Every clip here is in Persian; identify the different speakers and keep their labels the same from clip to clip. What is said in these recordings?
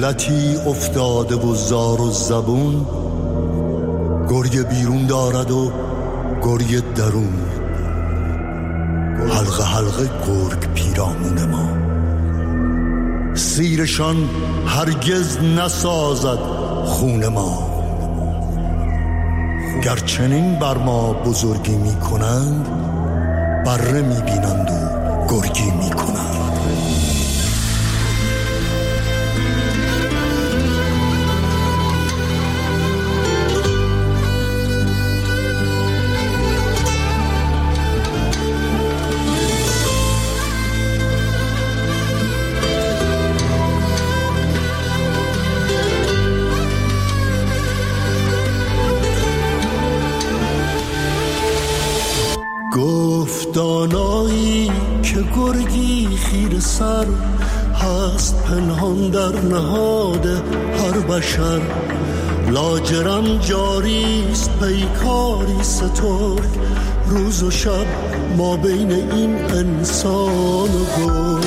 Speaker 1: ملتی افتاده و زار و زبون، گرگ بیرون دارد و گرگ درون، حلقه حلقه گرگ پیرامون ما. سیرشان هرگز نسازد خون ما، گرچنین بر ما بزرگی می کنند، بره می بینند و گرگی می کنند. دانایی که گرگی خیره سر هست، پنهان در نهاد هر بشر. لاجرم جاریست پیکاری سترگ، روز و شب ما بین این انسان و گرگ.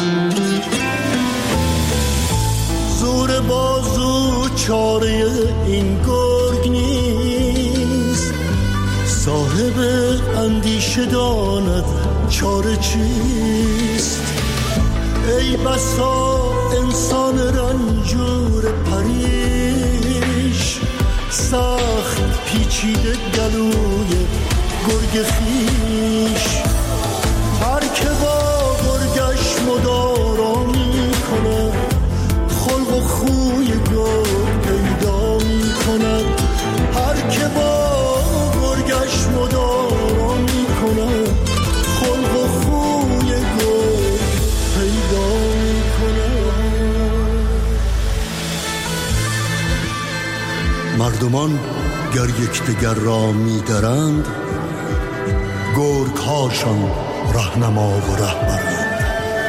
Speaker 1: زور بازو چاره این گرگ نیست، صاحب اندیشه داند چاره چیست. ای بسا انسان رنجور پریش، سخت پیچیده گلوی گرگ خیش. هر که با گرگش مدارا می کند، خلق و خوی گرگ پیدا می کند. هر که با گرگش مدارا می کند، خلق و خوی گرگ پیدا می کند. مردمان گر یکدیگر را می درند، گرگ هاشان رهنما و رهبرند.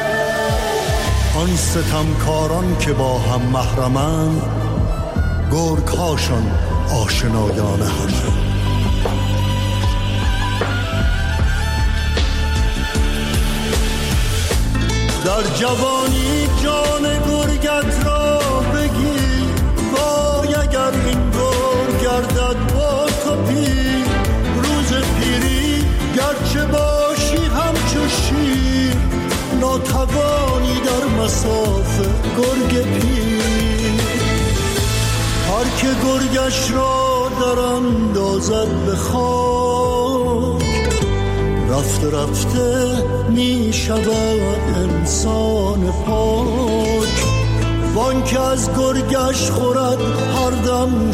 Speaker 1: آن ستمکاران که با هم محرمند، گرگ هاشان آشنایان همند. در جوانی جان گرگت را بگیر، وای اگر این گرگ گردد با تو پیر. روز پیری گرچه باشی همچو شیر، ناتوانی در مصاف گرگ پیر. هر که گرگش را در اندازد به خاک، رفته رفته می شود انسان پاک. وان که از گرگش خورد هر دم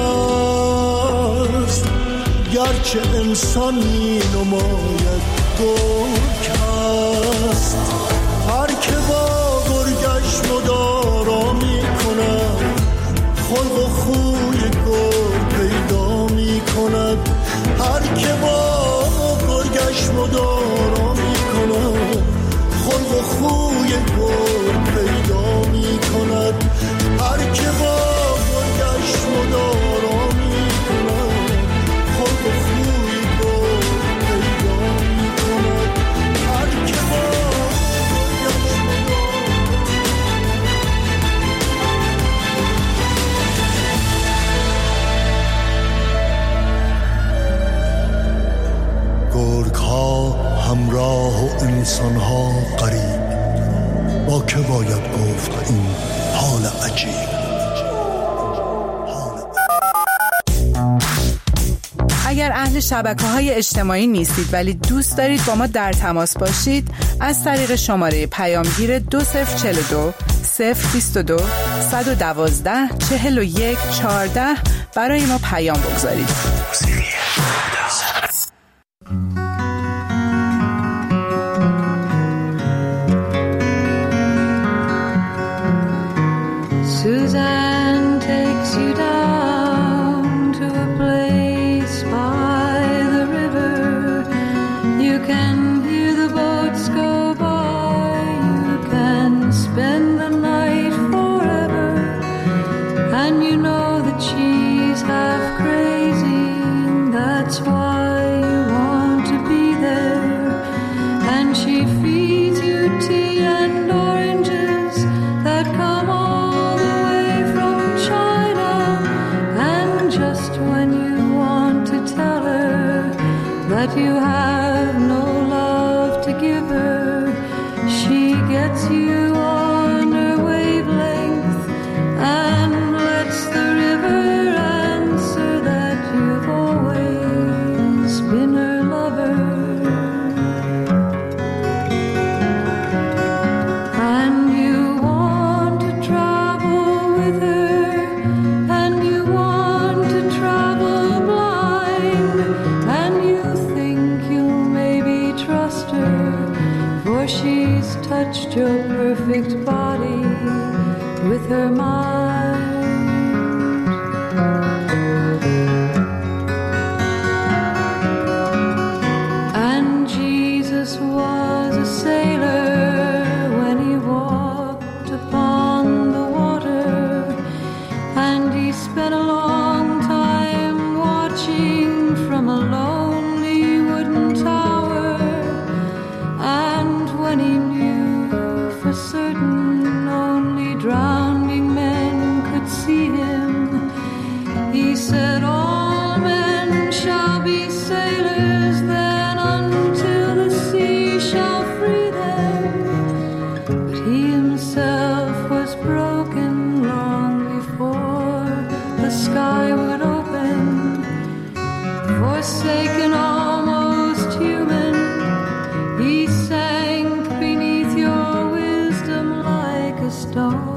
Speaker 1: شکست، گرچه انسان می نماید گرگ هست. هر که با گرگش مدارا می کند، خلق و خوی گرگ پیدا می کند. هر که با گرگش مدارا می کند، خلق و خوی گرگ پیدا می کند. هر که با گرگش مدارا می کند، خلق و خوی گرگ پیدا می کند. هر که با گرگش گرگ ها همراه و انسان ها غریب، با که باید گفت این حال عجیب.
Speaker 2: اگر اهل شبکه‌های اجتماعی نیستید ولی دوست دارید با ما در تماس باشید، از طریق شماره پیامگیر 2042 022 112 41 14 برای ما پیام بگذارید.
Speaker 3: Suzanne takes you down to a place by the river. You can hear the boats go by. You can spend the night forever. And you know that she's half crazy. That's why you want to be there. And she feeds you tea and oranges that come all the way that you have no love to give her. She gets you on her wavelength and lets the river answer that you've always been her lover. And you want to travel with her, and you want to travel blind, and you think you'll maybe trust her, for she's touched your perfect body with her mind. And Jesus was a sailor when he walked upon the water, and he spent a long time watching from a lonely wooden tower. And when he knew for certain only drowning men could see him, he said, all men shall be sailors then until the sea shall free them. But he himself was broken long before the sky would open. Forsaken, almost human, he sank beneath your wisdom like a stone.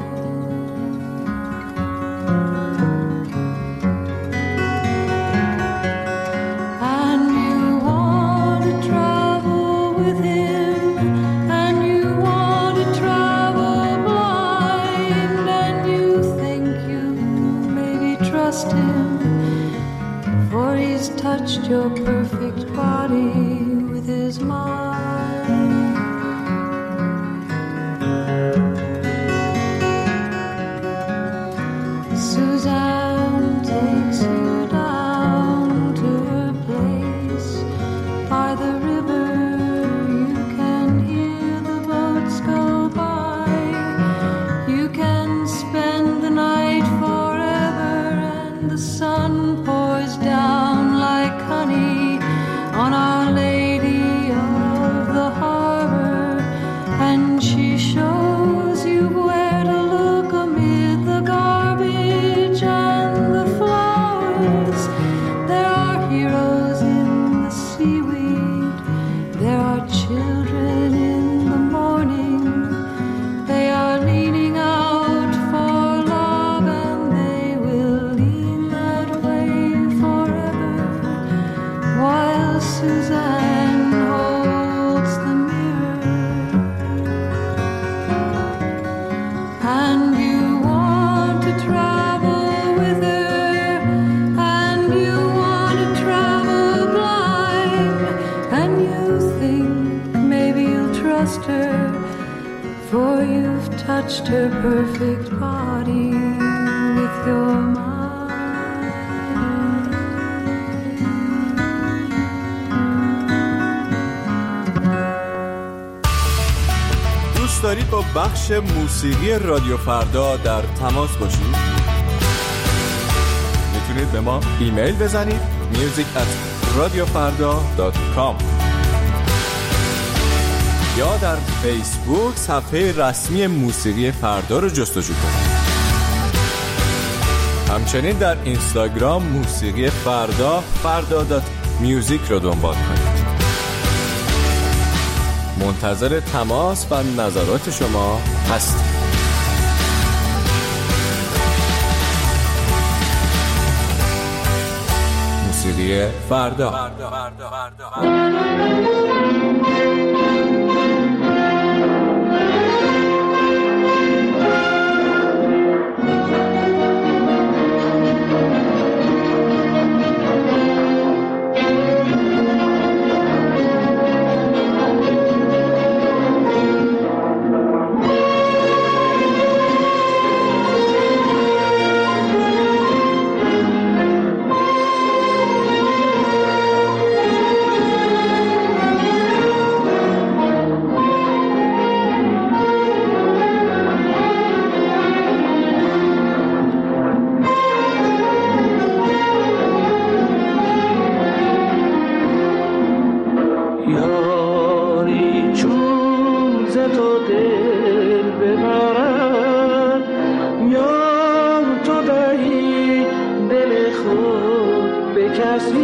Speaker 3: And you want to travel with him, and you want to travel blind, and you think you maybe trust him, for he's touched your perfect body with his mind. Suzanne takes you down to her place by the river. You can hear the boats go by. You can spend the night forever, and the sun pours down like honey on Our Lady of the Harbor, and she shows you where to look amid the garbage and the flowers. There are heroes in the seaweed, there are children in the morning. They are leaning out for love, and they will lean that way forever, while Suzanne holds the mirror. And you want to travel with her, and you want to travel blind, and you think maybe you'll trust her, for you've touched her perfect body with your mind.
Speaker 4: دوست دارید با بخش موسیقی رادیو فردا در تماس باشید؟ میتونید به ما ایمیل بزنید music@radiofarda.com یا در فیسبوک صفحه رسمی موسیقی فردا رو جستجو کنید. همچنین در اینستاگرام موسیقی فردا farda.music رو دنبال کنید. منتظر تماس و نظرات شما هستیم. موسیقی فردا.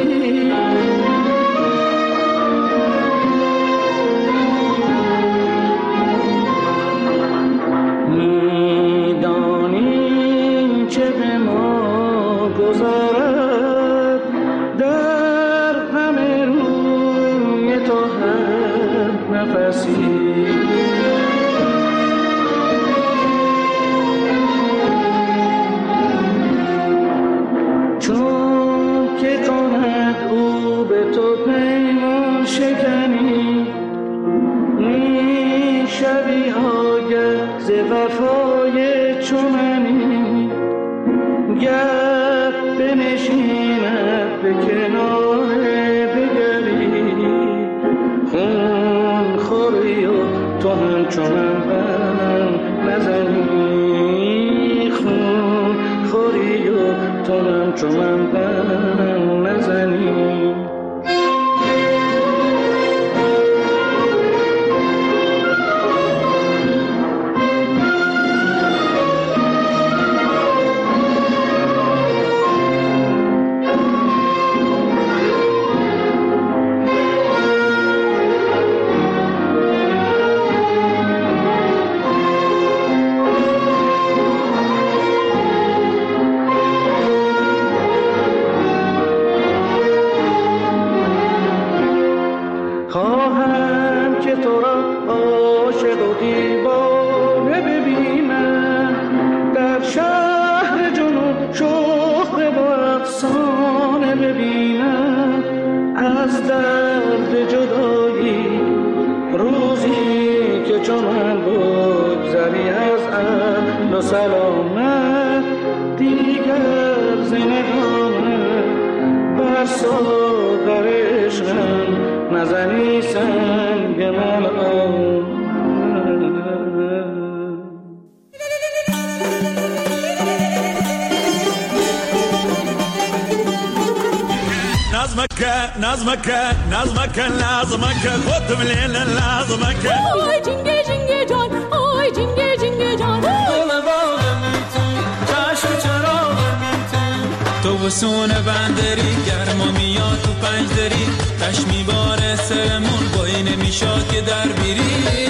Speaker 5: نظمك لازمك خد من لازمك
Speaker 6: آی جنگه جنگه جان آی جنگه جنگه جان دل باغ میتون چشم چراغ میتون
Speaker 7: تو بسون بندری گرما میاد تو پنجدری تش میباره سرمون بایی نمیشاد که در بیری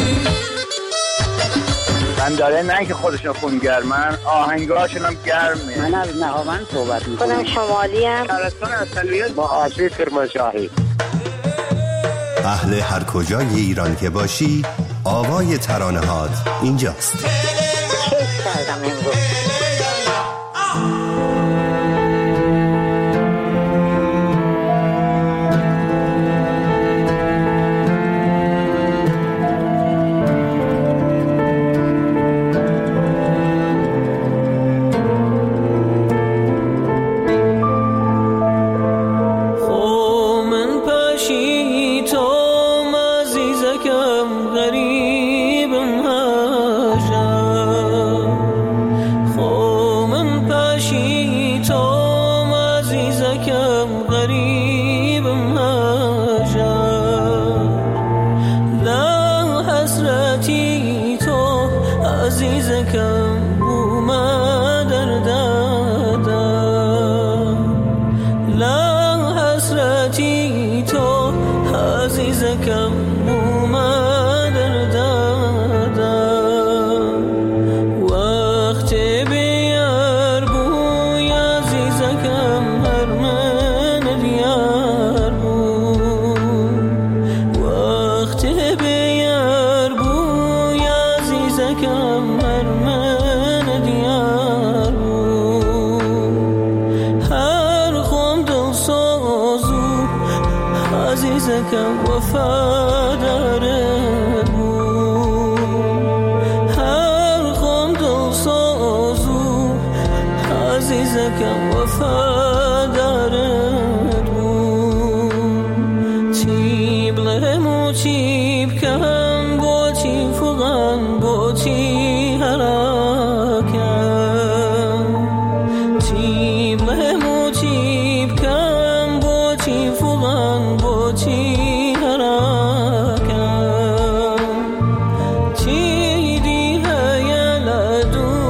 Speaker 8: من داره نه که خودشون خونگرمن آهنگاشون هم گرمه.
Speaker 9: من از نهاوند صحبت میکنم.
Speaker 10: خودم شمالی ام.
Speaker 8: شهرستان اصلیت با آسیب کرمانشاهی.
Speaker 11: اهل هر کجای ایران که باشی آوای ترانه هات اینجاست.
Speaker 10: کیف کردم امروز.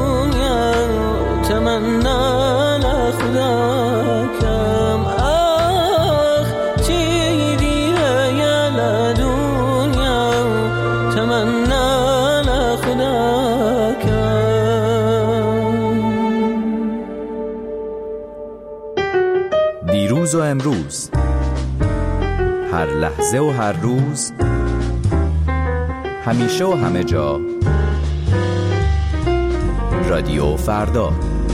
Speaker 6: تمنا لخداكم
Speaker 9: هر لحظه و هر روز، همیشه و همه جا. رادیو فردا.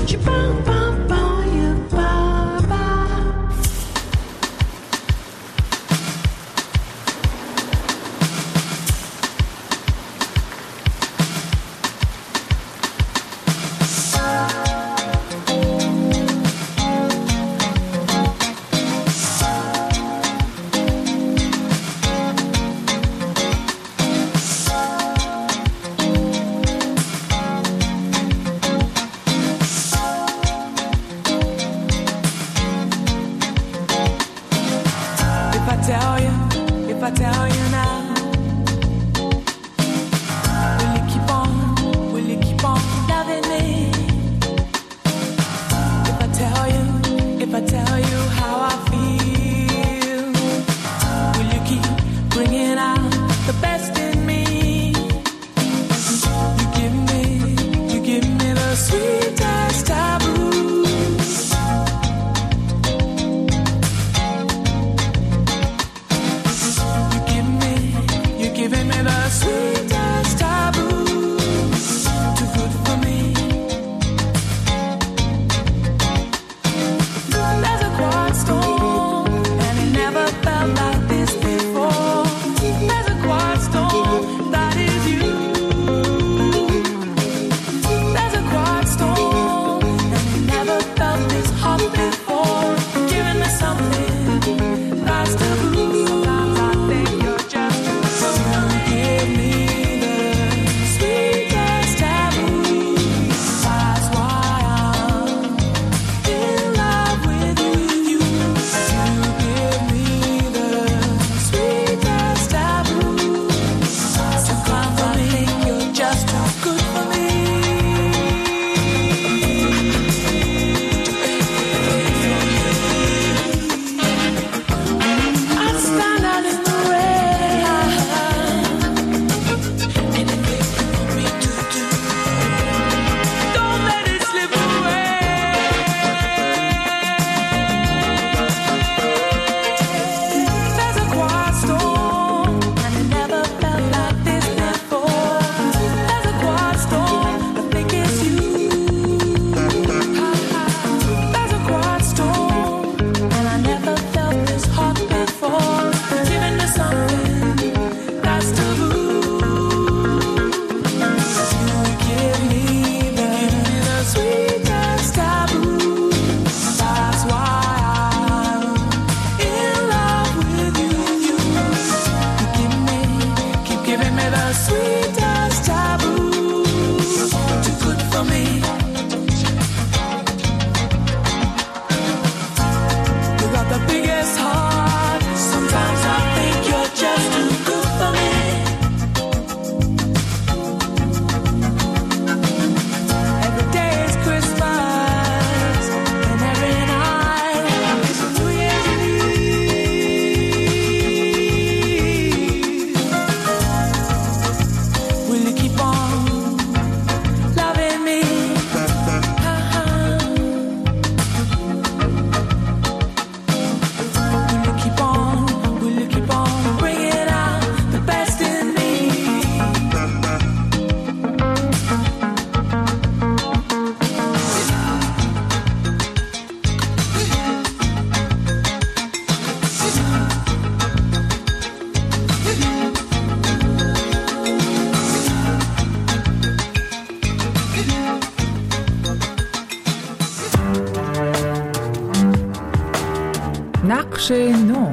Speaker 12: نقش نو.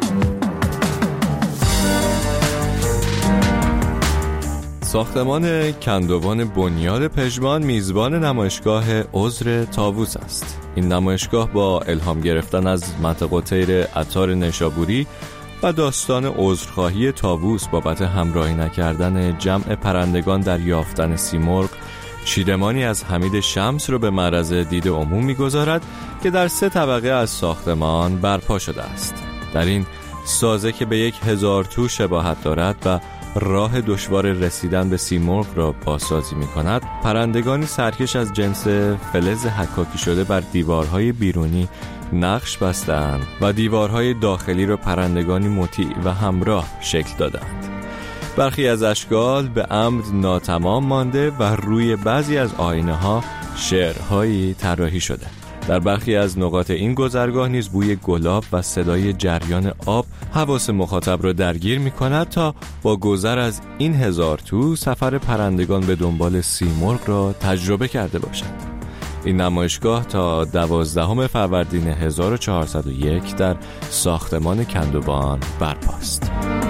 Speaker 4: ساختمان کندوان بنیاد پژمان میزبان نمایشگاه عذر طاووس است. این نمایشگاه با الهام گرفتن از منطقه طیر عطار نشابوری و داستان عذرخواهی طاووس بابت همراهی نکردن جمع پرندگان در یافتن سیمرغ، چیدمانی از حمید شمس رو به معرض دید عموم می‌گذارد که در 3 طبقه از ساختمان برپا شده است. در این سازه که به 1000 تو شباهت دارد و راه دشوار رسیدن به سیمرغ را بازسازی می‌کند، پرندگانی سرکش از جنس فلز حکاکی شده بر دیوارهای بیرونی نقش بستند و دیوارهای داخلی را پرندگانی مطیع و همراه شکل دادند. برخی از اشکال به عمد ناتمام مانده و روی بعضی از آینه‌ها شعرهایی طراحی شده. در برخی از نقاط این گذرگاه نیز بوی گلاب و صدای جریان آب حواس مخاطب را درگیر می‌کند تا با گذر از این 1000 تو سفر پرندگان به دنبال سیمرغ را تجربه کرده باشند. این نمایشگاه تا 12 فروردین 1401 در ساختمان کندوان برپاست.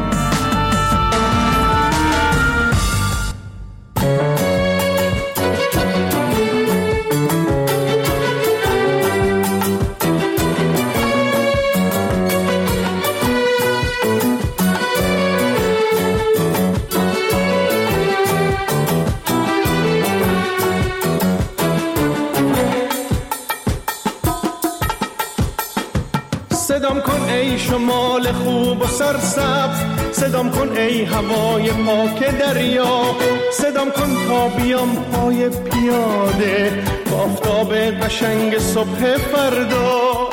Speaker 12: صدام کن ای شمال خوب و سرسبز، صدام کن ای هوای پاک دریا، صدام کن تا بیام پای پیاده با آفتاب قشنگ صبح فردا.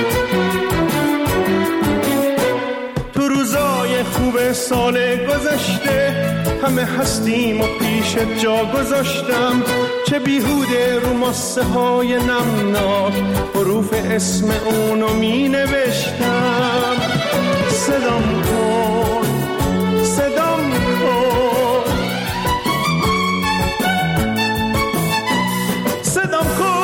Speaker 12: تو روزای خوب سال گذشته همه هستیم و پیشت جا گذاشتم، چه بیهوده رو ماسه های نمناک حروف اسم اونو می نوشتم. صدام کن، صدام کن، صدام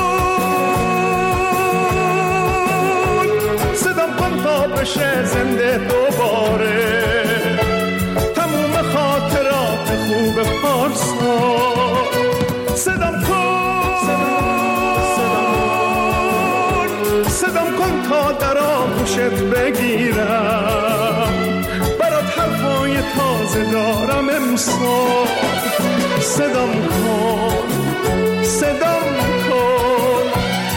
Speaker 12: کن، صدام کن تا بشه زنده دوباره تموم خاطرات خوب پارسا. صدام کن، صدام کن تا در آغوشت بگیرم، برات حرفای تازه دارم امسال. صدام کن، صدام کن،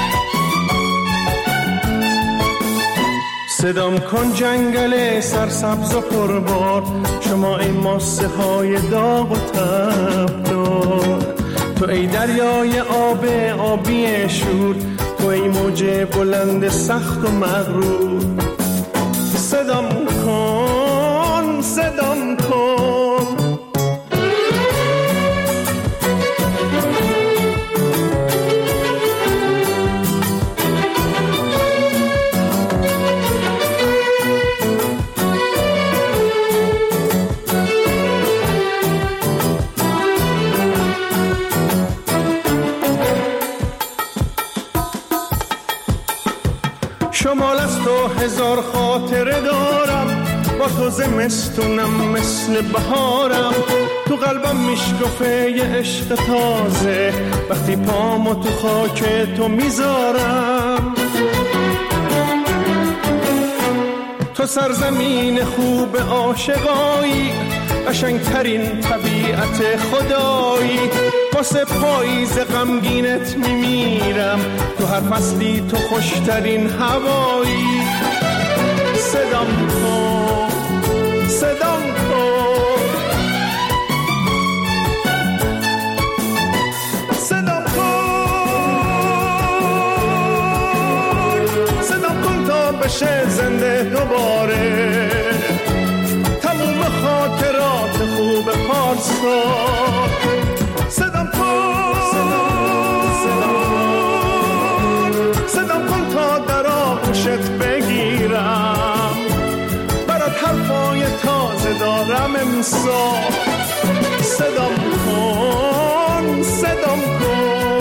Speaker 12: صدام کن جنگل سرسبز و پربار، شما ای ماسه های داغ و تبدار، تو ای دریای آبی شور، تو ای موج بلند سخت و مغرور. صدام کن، صدام کن، شمال از تو 1000 خاطره دارم، با تو زمستونم مثل بهارم، تو قلبم میشکفه یه عشق تازه وقتی پامو تو خاک تو میذارم. تو سرزمین خوب عاشقایی، قشنگترین طبیعت خدایی، واسه پاییز غمگینت میمیرم، تو هر فصلی تو خوشترین هوایی. صدام کن، صدام کن، صدام کن، صدام کن تا بشه زنده دوباره تموم خاطرات خوب پارسا. صدام کن، صدام کن تا در آغوشت بگیرم، برات حرفای تازه دارم امسال. صدام کن، صدام کن.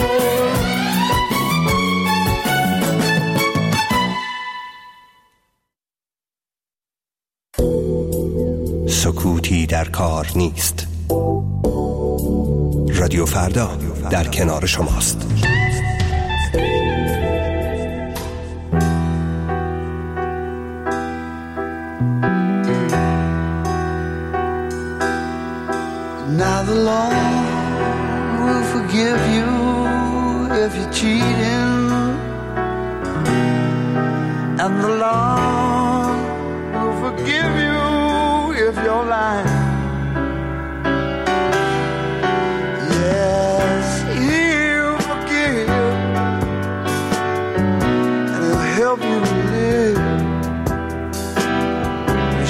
Speaker 11: سکوتی در کار نیست. رادیو فردا در کنار شماست.
Speaker 13: Now the law will forgive you if you're cheating, and the law will forgive you if you're lying. Yes, he'll forgive, and he'll help you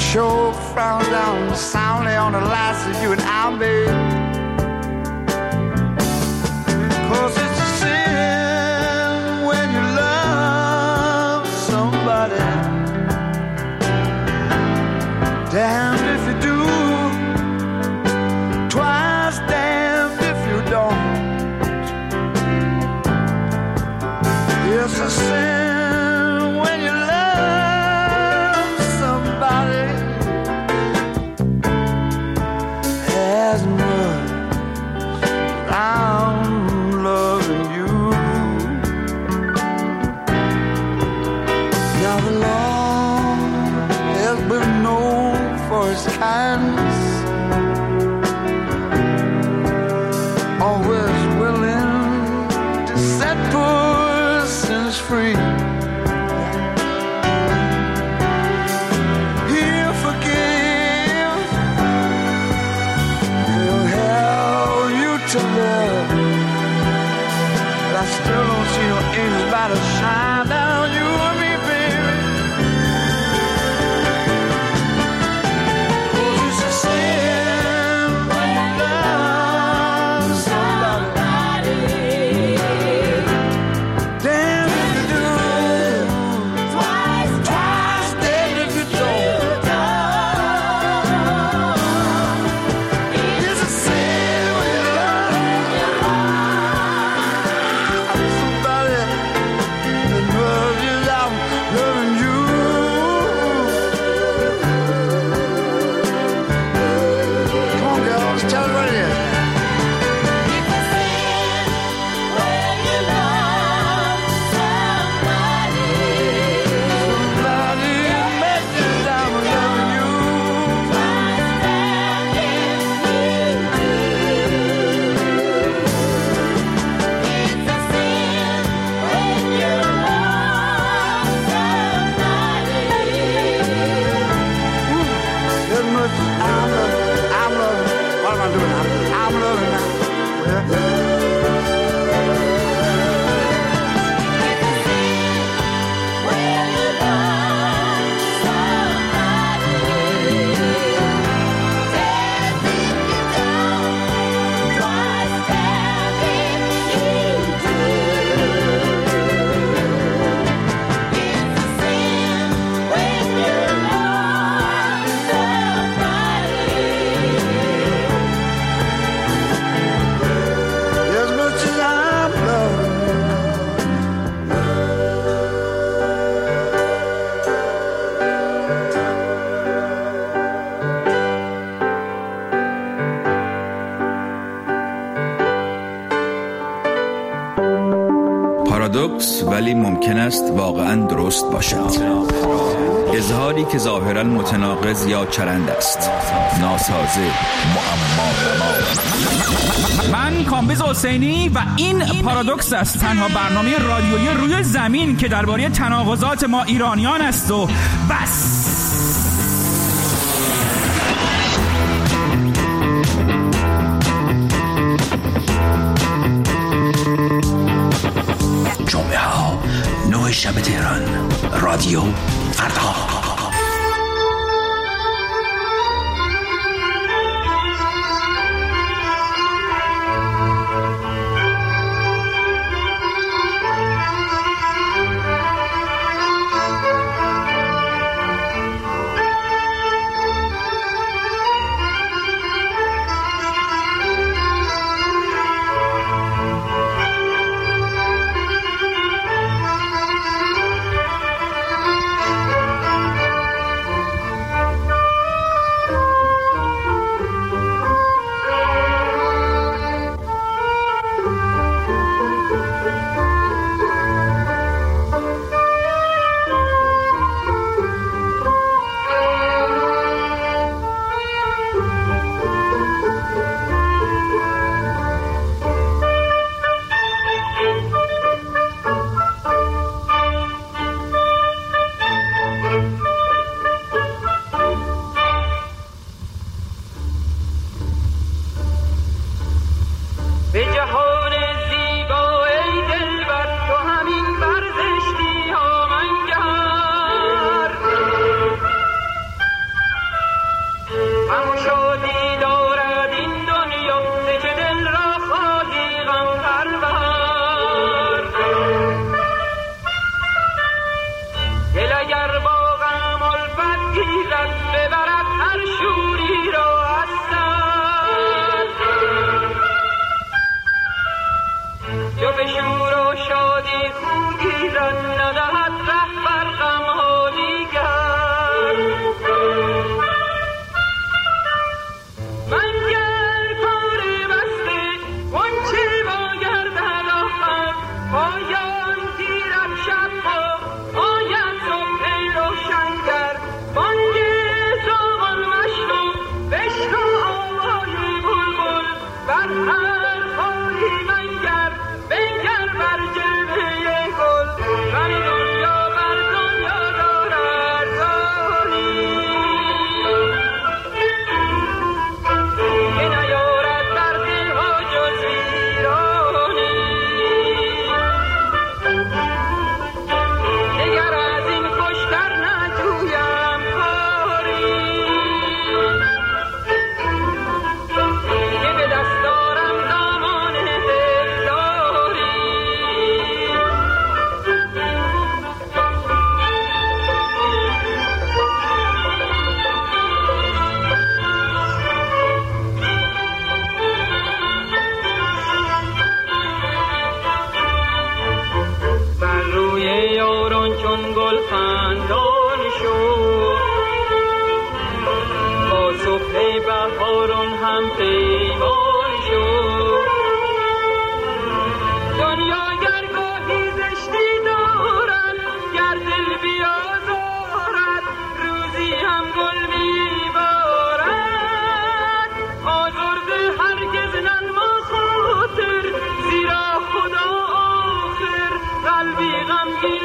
Speaker 13: sure frown down soundly on the lights of you and I, babe. 'Cause it's a sin when you love somebody. Damned if you do, twice damned if you don't. It's a sin when you love somebody as much as I'm loving you. Now the Lord has been known for his kindness, always willing to set persons free. He'll forgive, he'll help you to love, but I still don't see no angels by to shine down you and me, baby. 'Cause it's a sin when you love somebody. Damn if you do, twice damn if you don't. It's a sin when you love somebody that loves you like I'm loving you. Come on, girls, tell us what it is. Somebody met you down loving you. As much as I'm loving. What am I doing now? I'm loving now. As much as I'm loving.
Speaker 14: پارادوکس ولی ممکن است واقعا درست باشد. اظهاری که ظاهرا متناقض یا چرند است، ناسازه، معما.
Speaker 15: من کامبیز حسینی و این پارادوکس است، تنها برنامه رادیویی روی زمین که درباره تناقضات ما ایرانیان است و بس.
Speaker 16: جمعه ها 9 شب تهران، رادیو فردا.
Speaker 7: هم پیمان شد. دنیا گرگاهی زشتی دارد، گر دل بیازارد روزی هم گل میبارد. آزرده هرگز ننما خاطر، زیرا خدا آخر قلبی غمگین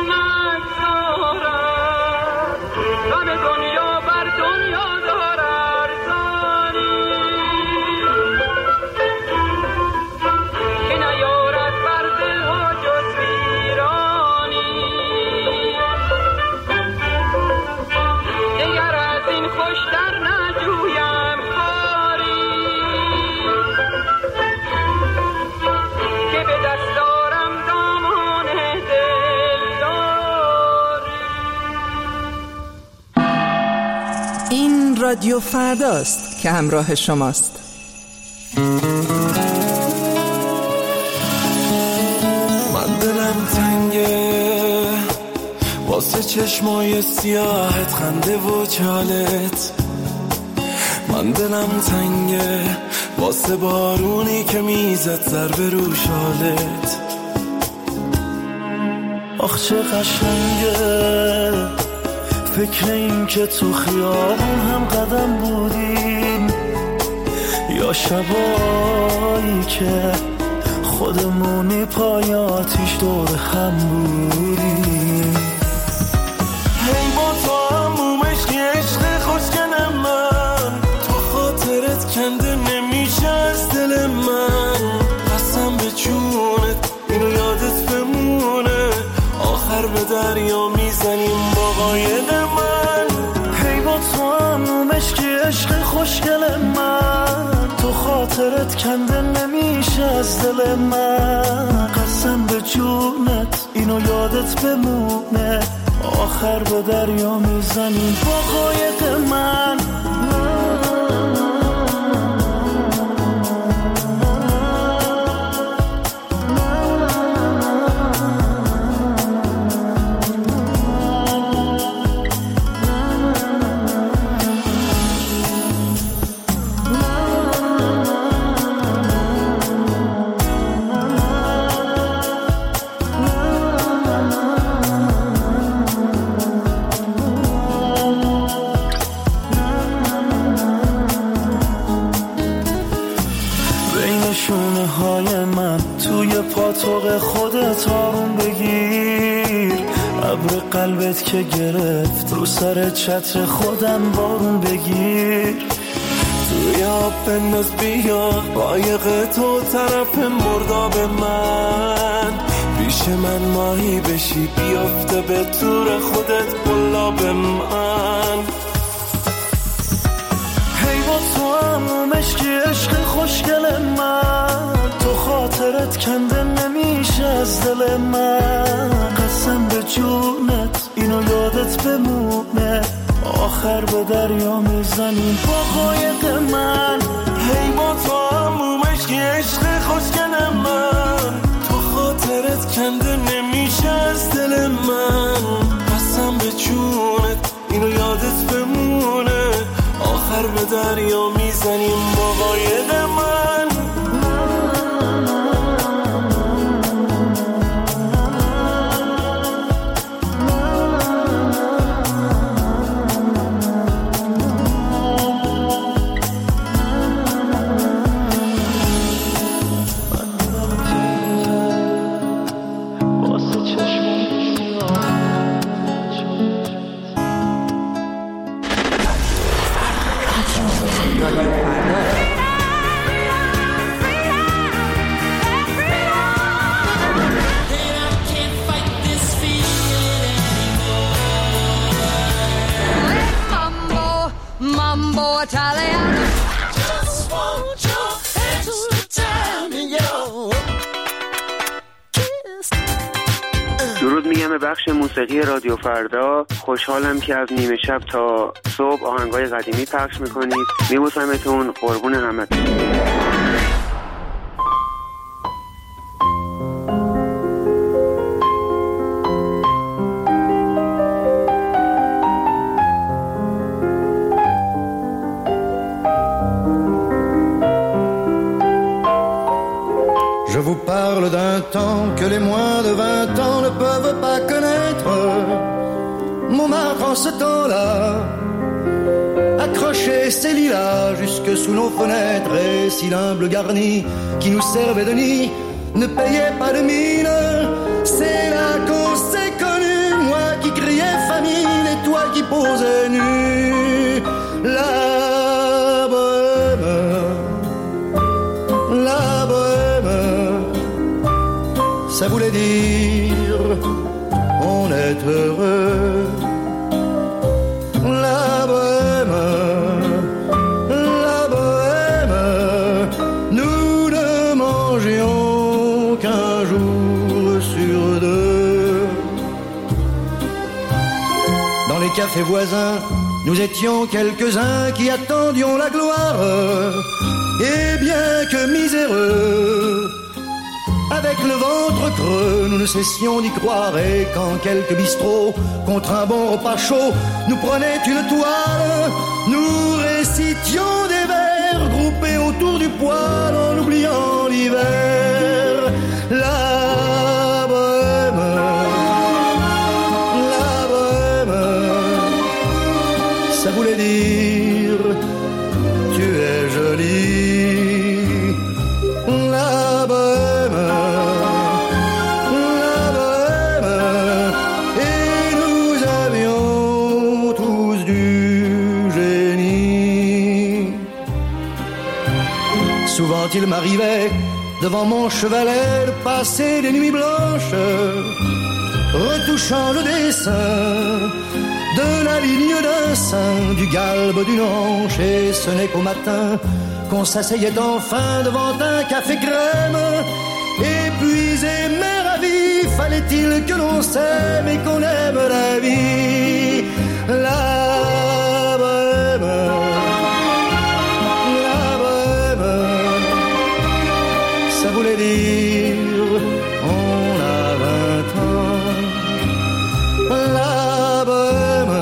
Speaker 7: نگذارد. غم دنیا بر دنیا دارد ارزانی، که نیارد بر دلها جز ویرانی. دگر از این خوشتر نجویم کاری، که به دست دارم دامان دلداری.
Speaker 2: این رادیو فرداست که همراه شماست.
Speaker 17: من دلم تنگه واسه چشمای سیاهت، خنده و چالت. من دلم تنگه واسه بارونی که میزد ضربه رو شالت. آخ چه قشنگه فکر این که تو خیابون هم قدم بودیم، یا شبایی که خودمونی پای آتیش دور هم بودیم. هی با تو همومش که عشق خوشگل من، تو خاطرت کنده نمیشه از دل من. قسم به جونت اینو یادت بمونه، آخر به دریا میزنیم با قایق من. هی با تو همومش که عشق خوشگل من، تو خاطرت کنده نمیشه از دل من. قسم به جونت اینو یادت بمونه، آخر به دریا میزنیم با قایق من. شونه های من توی پاتوق خودت آروم بگیر. ابر قلبت که گرفت رو سر چتر خودم بارون بگیر. توی آب بنداز بیا قایق تو طرف مرداب من. پیش من ماهی بشی بیافته به طور خودت قلاب من. هی با تو همومش که عشق خوشگل من، تو خاطرت کنده نمیشه از دل من. قسم به جونت اینو یادت بمونه، آخر به دریا میزنیم با قایق من. هی با تو همومش که عشق خوشگل من، تو خاطرت کنده نمیشه از دل من. قسم به جونت اینو یادت بمونه، آخر به دریا میزنیم با قایق من.
Speaker 18: درود میگم به بخش موسیقی رادیو فردا. خوشحالم که از نیمه شب تا صبح آهنگای قدیمی پخش میکنید. میبوسمتون، قربون همتون.
Speaker 19: parle d'un temps que les moins de 20 ans ne peuvent pas connaître. Montmartre en ce temps-là accrochait ses lilas jusque sous nos fenêtres, et si l'humble garni qui nous servait de nid ne payait pas de mine, c'est là qu'on s'est connus, moi qui criais famine et toi qui posais nu. La bohème, ça voulait dire on est heureux. La bohème, nous ne mangions qu'un jour sur deux. Dans les cafés voisins, nous étions quelques-uns qui attendions la gloire. Et bien que miséreux, avec le ventre creux, nous ne cessions d'y croire. Et quand quelques bistrots, contre un bon repas chaud, nous prenaient une toile, nous récitions des vers groupés autour du poêle en oubliant l'hiver. La bohème, ça voulait dire tu es jolie. La bohème, et nous avions tous du génie. Souvent il m'arrivait devant mon chevalet de passer des nuits blanches, retouchant le dessin de la ligne d'un sein, du galbe d'une hanche, et ce n'est qu'au matin qu'on s'asseyait enfin devant un café crème. Épuisé mais ravi, fallait-il que l'on s'aime et qu'on aime la vie. La bohème, ça voulait dire on a 20 ans. La bohème,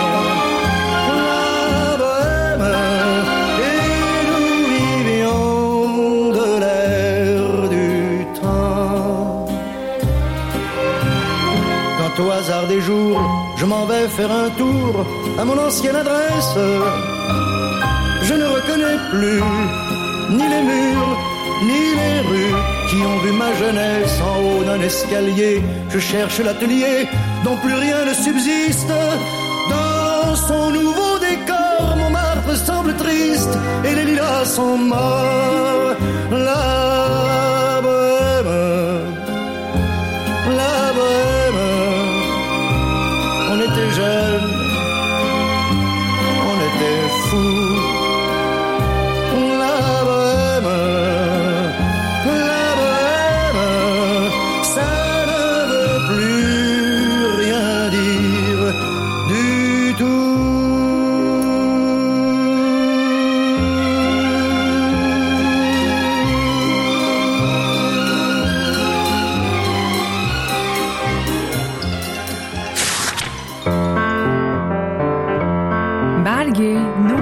Speaker 19: et nous vivions de l'air du temps. Quand au hasard des jours, je m'en vais faire un tour à mon ancienne adresse, je ne reconnais plus ni les murs, ni les rues qui ont vu ma jeunesse en haut d'un escalier. Je cherche l'atelier dont plus rien ne subsiste. Dans son nouveau décor, Montmartre semble triste et les lilas sont morts. La bohème, on était jeunes, on était fous. La bohème, ça ne veut plus rien dire du tout.
Speaker 2: برگ نو.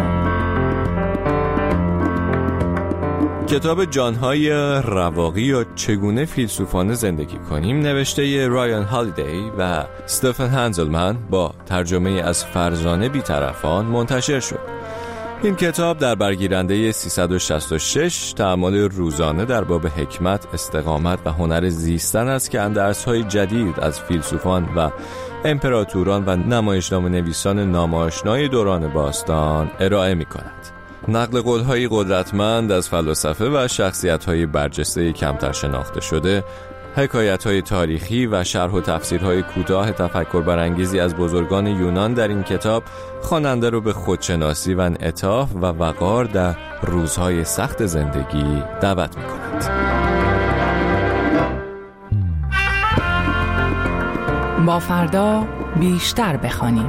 Speaker 4: کتاب جان‌های رواقی یا چگونه فیلسوفانه زندگی کنیم نوشته رایان هالیدی و استفن هنزلمن با ترجمه از فرزانه بی‌طرفان منتشر شد. این کتاب در برگیرنده 366 تأمل روزانه در باب حکمت، استقامت و هنر زیستن است که اندرس‌های جدید از فیلسوفان و امپراتوران و نمایشنامه نویسان نام‌آشنای دوران باستان ارائه می‌کند. نقل قول‌های قدرتمند از فلاسفه و شخصیت‌های برجسته کمتر شناخته شده، حکایت‌های تاریخی و شرح و تفسیرهای کوتاه تفکر برانگیزی از بزرگان یونان در این کتاب خواننده رو به خودشناسی و انعطاف و وقار در روزهای سخت زندگی دعوت می‌کند.
Speaker 2: با فردا بیشتر بخوانیم.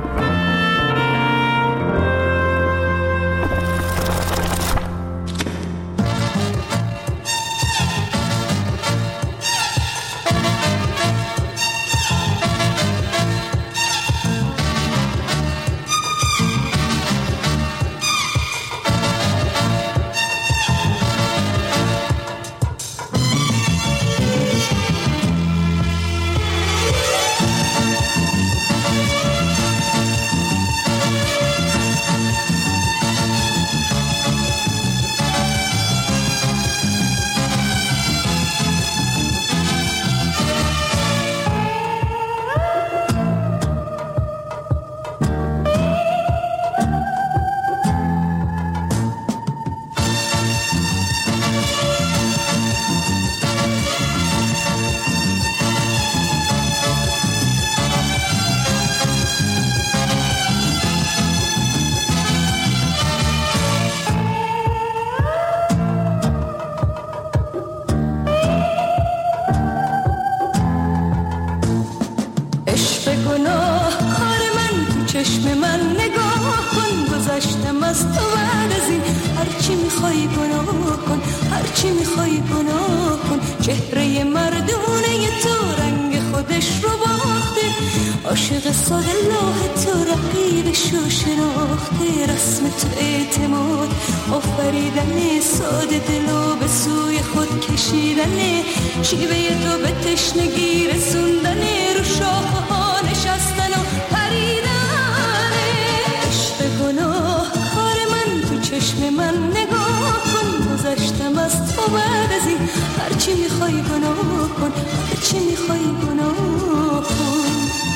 Speaker 3: گذشتم از تو بعد از این هرچی میخوای گناه کن هرچی میخوای گناه کن چهره مردونه تو رنگ خودش رو باخته عاشق ساده لاه تو رقیبشو شناخته رسم تو اعتماد آفریدن ساده دلو به سوی خود کشیدن شیوه تو به تشنگی رسوندن رو شاخه ها نشستن و پریدن عشق گناه کار من تو چشم من نگاه کن گذشتم از تو بعد از این هرچی میخوای گناه کن هرچی میخوای گناه کن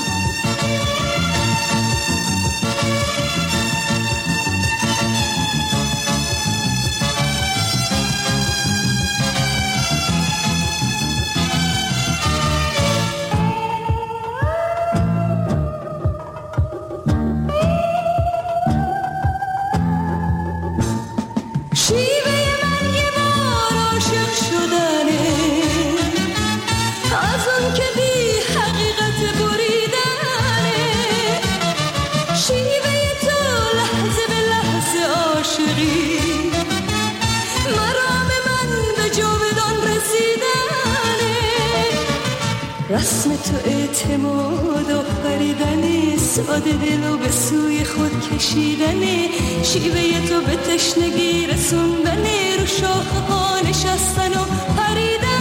Speaker 3: رسم تو اعتماد آفریدن ساده دلو به سوی خود کشیدن شیوه تو به تشنگی رسوندن رو شاخه ها نشستن و پریدن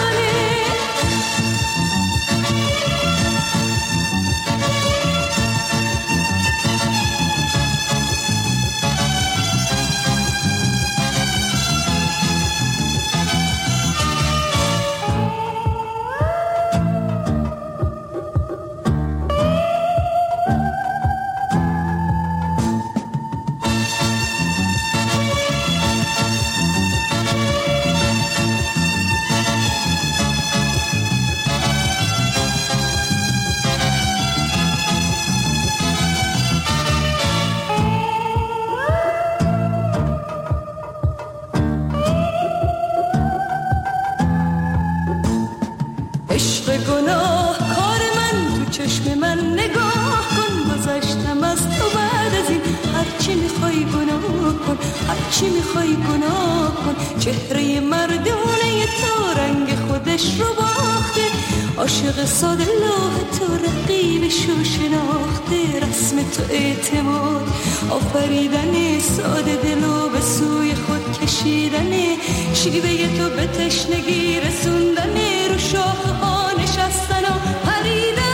Speaker 3: هرچی میخوای گناه کن چهره مردونه تو رنگ خودش رو باخته عاشق ساده لاه تو رقیبشو شناخته رسم تو اعتماد آفریدن ساده دلو به سوی خود کشیدن شیوه تو به تشنگی رسوندن رو شاخه ها نشستن و پریدن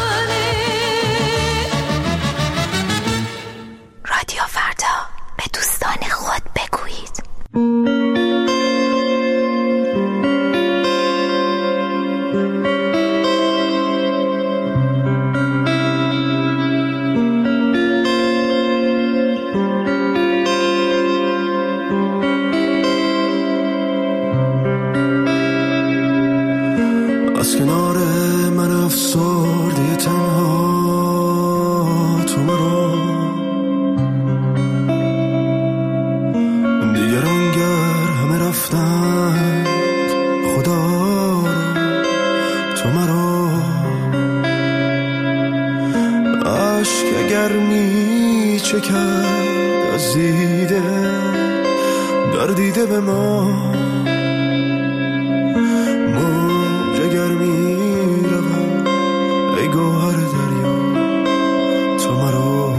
Speaker 20: رادیو فردا به دوستان خود بگویید.
Speaker 17: از کنار من افسرده تنها تو مرا دیگران گر همه رفتن خدا تو مرا عشق اگر می چکد از دیده در دیده به ما موج اگر می رود ای گوهر دریا تو مرا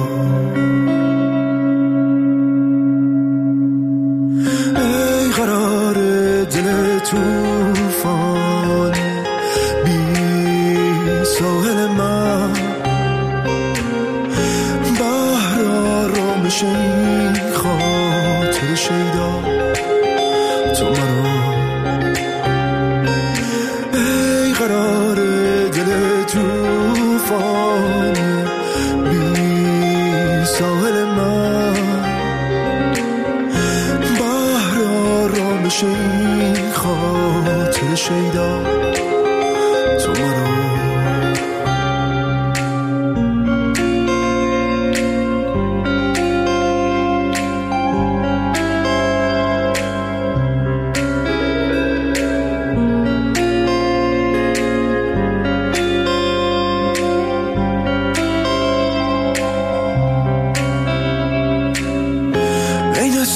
Speaker 17: ای قرار دل توفان بی ساحل من بحر آرامش این خاطر شیدا تو مرا ای قرار دل توفان بی ساحل من بحر آرامش این خاطر شیدا تو مرا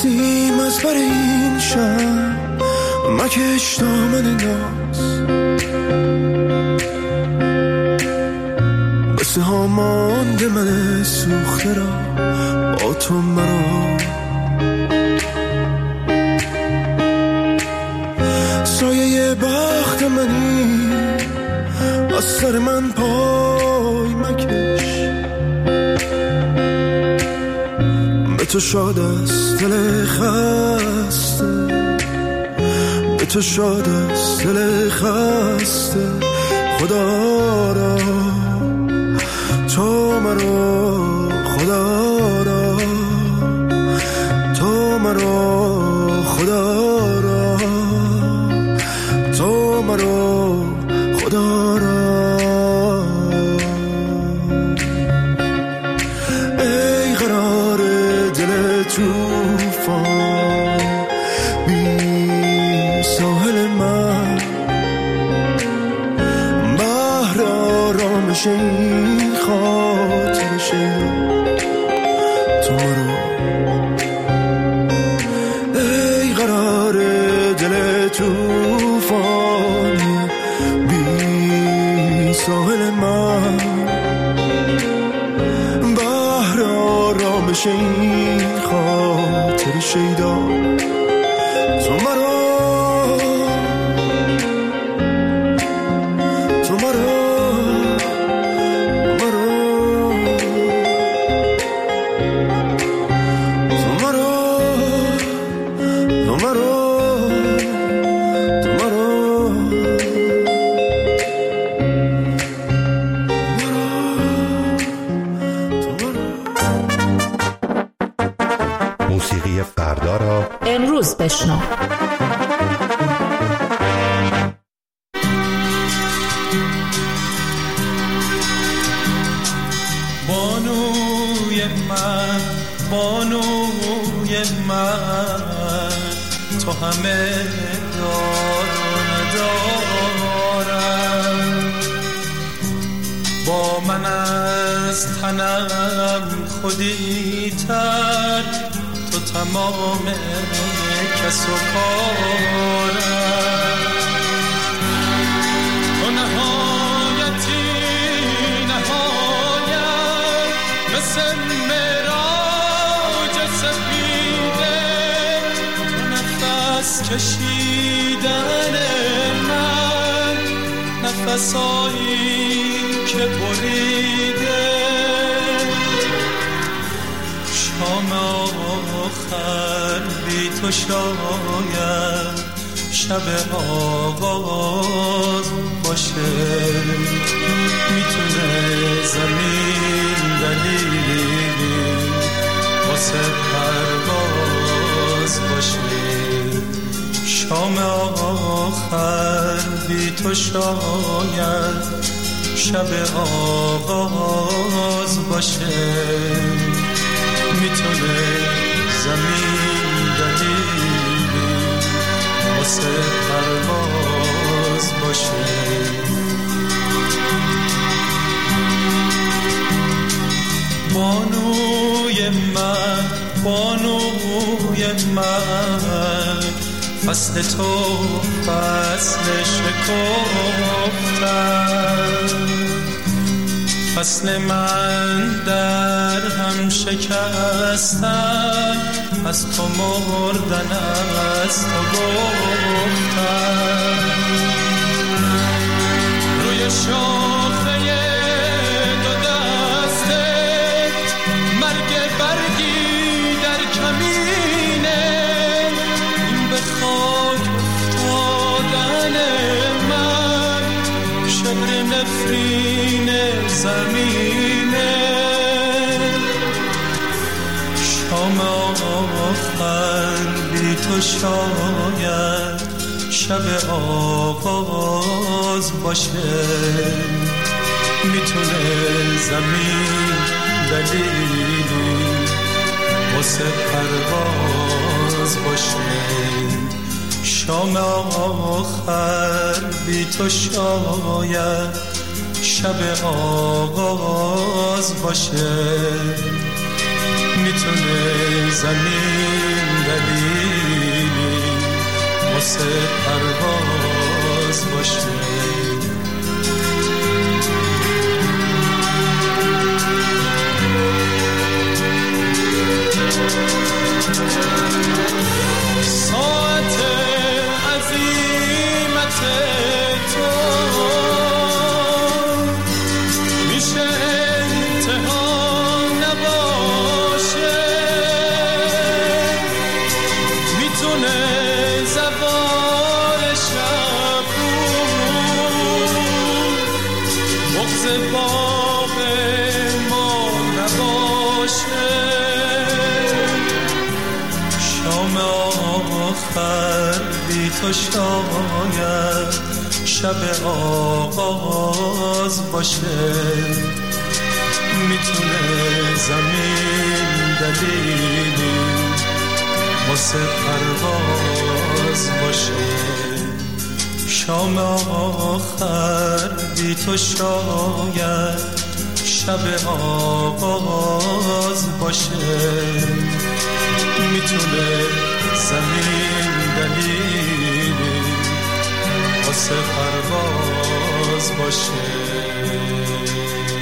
Speaker 17: سیم از بر این شب مکش دامن ناز، قصه ها مانده من سوخته را با تو مرا، سایه بخت منی از سر من پای مکش، به تو شاد است دل خسته، به تو شاد است دل خسته، خدا را تو مرا، خدا را تو مرا، خدا را تو مرا، خدا را. ای قرار دل توفان بی ساحل من، بحر آرامش این خاطر شیدا تو مرا. ای قرار دل توفان بی ساحل من، بحر آرامش این خاطر شیدا تو مرا، تو مرا، تو مرا، تو مرا، تو مرا.
Speaker 11: موسیقی فردا را
Speaker 21: امروز بشنو.
Speaker 12: بانوی من، بانوی من، تو همه دار ندارم، با من از تنم خودی تر، تو تمام کس و کارم، تو نهایتی نهایت، مثل مراج سپیده، تو نفس کشیدن من، نفسایی که بریده، شام آخر بی تو شاید شب آغاز باشه، میتونه زمین دلیلی واسه پرواز باشه، شام آخر بی تو شاید شب آغاز باشه، میتونه زمین دلیلی واسه پرواز باشه. بانوی من، بانوی من، فصل تو فصل شکفتن، فصل من در هم شکستن، از تو مردن از تو گفتن، روی شاخه دو دستت مرگ برگی در کمینه، این به خاک افتادن من، شبر نفرین زمینه، شام آخر بی تو شاید شب آغاز باشه، میتونه زمین دلیلی واسه پرواز باشه، شام آخر بی تو شاید شب آغاز باشه، میتونه زمین واسه پرواز باشه. ساعت عظیمت تو میشه انتها نباشه، میتونه زوال شب بغض باغ ما نباشه. شام آخر بی تو شاید شب آغاز باشه، میتونه زمین دلیلی واسه پرواز باشه. شام آخر بی تو شاید شب آغاز باشه، میتونه زمین دلیلی واسه پرواز باشه.